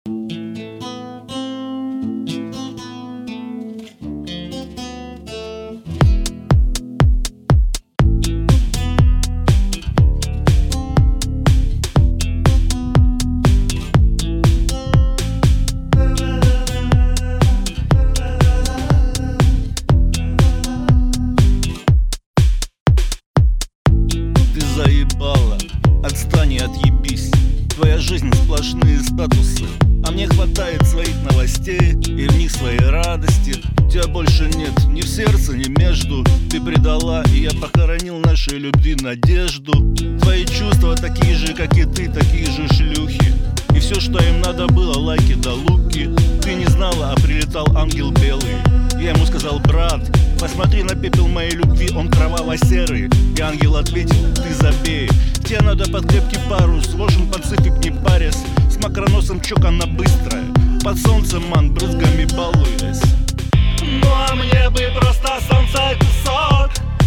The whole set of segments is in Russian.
Ты заебала, отстань и отъебись. Твоя жизнь сплошные статусы, а мне хватает своих новостей и в них своей радости. Тебя больше нет ни в сердце, ни между. Ты предала, и я похоронил нашей любви надежду. Твои чувства такие же, как и ты, такие же шлюхи. И все, что им надо было, лайки да луки. Ты не знала, а прилетал ангел белый. Я ему сказал: брат, посмотри на пепел моей любви, он кроваво-серый. И ангел ответил: ты забей. Тебе надо под крепкий парус, вошен пацифик, не парясь. С макроносом чокана быстрая, под солнцем ман, брызгами балуясь. Ну а мне бы просто солнца кусок,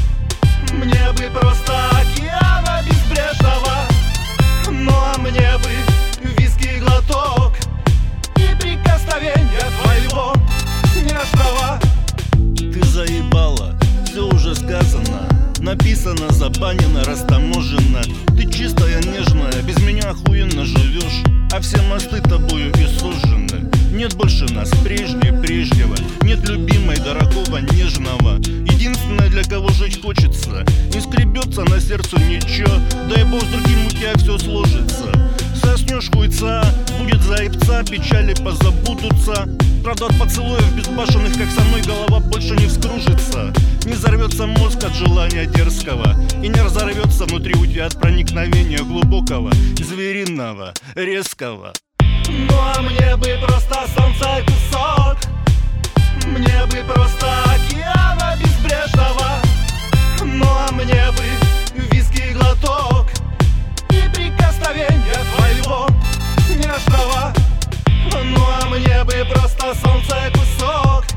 мне бы просто океана безбрежного. Ну а мне бы виски глоток и прикосновения твоего нежного. Ты заебала, все уже сказано, написано, забанено, растаможено. Ты чистая, нежная, без меня охуенно живешь, а все мосты тобою и сожжены. Нет больше нас прежнего, нет любимой, дорогого, нежного. Единственное, для кого жить хочется, не скребется на сердцу ничего. Дай бог, с другим у тебя все сложится. Соснешь хуйца, будет заебца, печали позабудутся. Правда, от поцелуев безбашенных, как со мной, голова больше не вскружится. Не взорвется мозг от желания дерзкого, и не разорвется внутри у тебя от проникновения глубокого, звериного, резкого. Ну а мне бы просто солнца кусок, мне бы просто океана безбрежного. Ну а мне бы виски глоток и прикосновения твоего нежного. Ну а мне бы просто солнца кусок,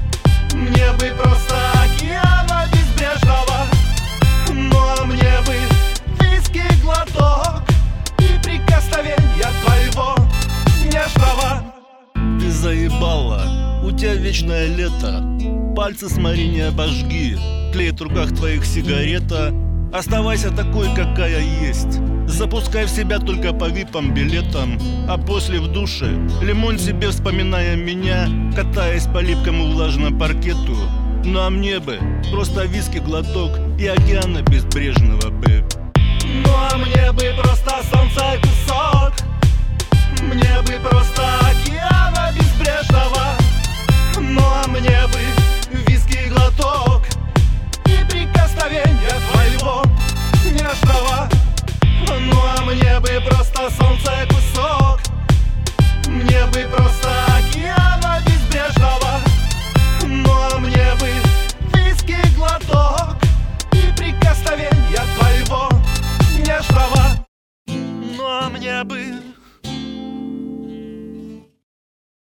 мне бы просто океана безбрежного. Ну а мне бы виски глоток и прикосновения твоего нежного. Ты заебала, у тебя вечное лето. Пальцы смори, не обожги, тлеет в руках твоих сигарета. Оставайся такой, какая есть. Запускай в себя только по випам билетам, а после в душе лимон себе, вспоминая меня, катаясь по липкому влажному паркету. Ну а мне бы просто виски глоток и океана безбрежного бы. Ну а мне бы просто солнца кусок, мне бы просто океана безбрежного. Ну а мне бы виски глоток и прикосновения твоего нежного. Ну а мне бы просто солнца кусок, мне бы просто океана безбрежного. Ну а мне бы виски глоток и прикосновения твоего нежного. Ну а мне бы